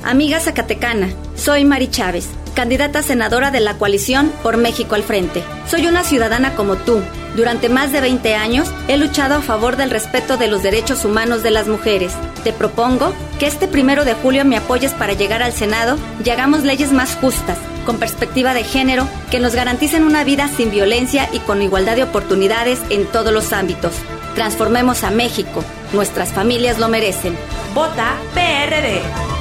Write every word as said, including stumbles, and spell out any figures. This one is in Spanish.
Amiga zacatecana, soy Mari Chávez, candidata a senadora de la coalición Por México al Frente. Soy una ciudadana como tú. Durante más de veinte años he luchado a favor del respeto de los derechos humanos de las mujeres. Te propongo que este primero de julio me apoyes para llegar al Senado y hagamos leyes más justas, con perspectiva de género, que nos garanticen una vida sin violencia y con igualdad de oportunidades en todos los ámbitos. Transformemos a México. Nuestras familias lo merecen. Vota P R D.